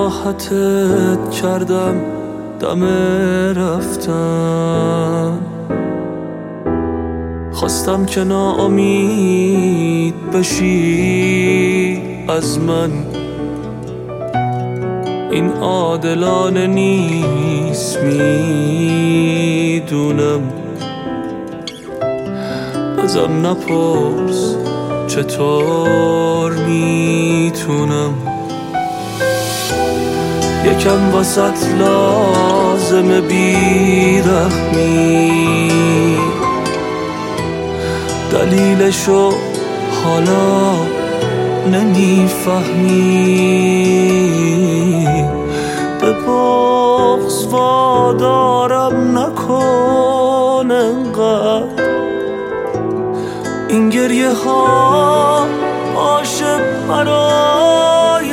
ناراحتت کردم دم رفتن، خواستم که ناامید بشی از من. این عادلانه نیست میدونم، ازم نپرس چطور میتونم. یکم وسط لازمه بیرحمی، دلیلشو حالا نمیفهمی. به بغض وادارم نکن انقدر، این گریه ها باشه برای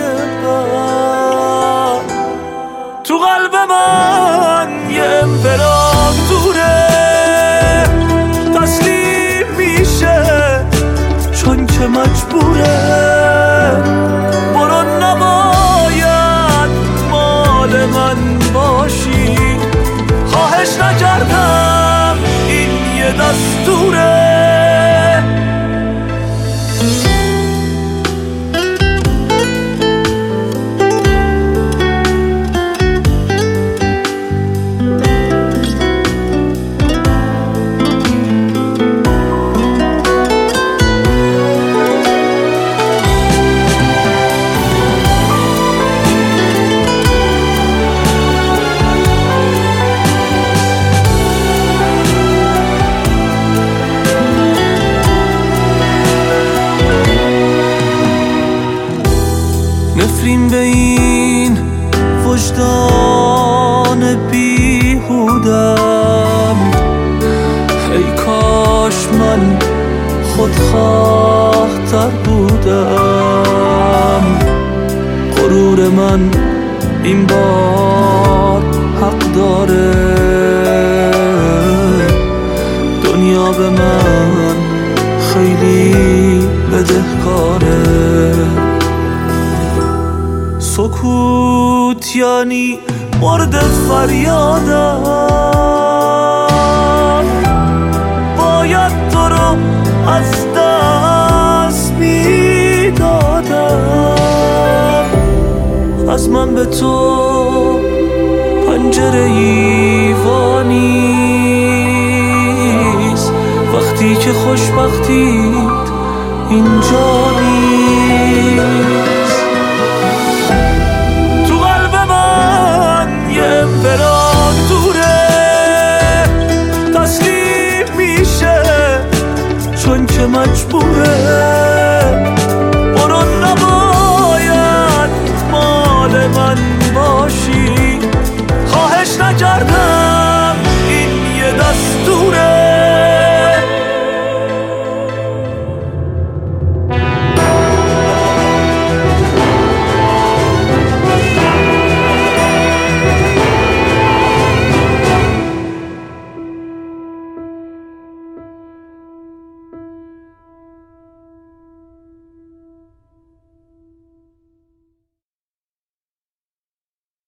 بعد. تو قلب من یه امپراتوره تسلیم میشه چون که مجبوره. برو نباید مال من باشی، خواهش نکردم این یه دستوره. نفرین به این وجدان بیهودم، ای کاش من خودخواه تر بودم. غرور من این بار حق داره، دنیا به من خیلی بدهکاره. سکوت یعنی مورد فریادم، باید تو رو از دست میدادم. از من به تو پنجره ایوانیست وقتی که خوشبختیت اینجا نیست. امپراتوره تسلیم میشه چون که مجبوره. برو نباید مال من باشی، خواهش نکردم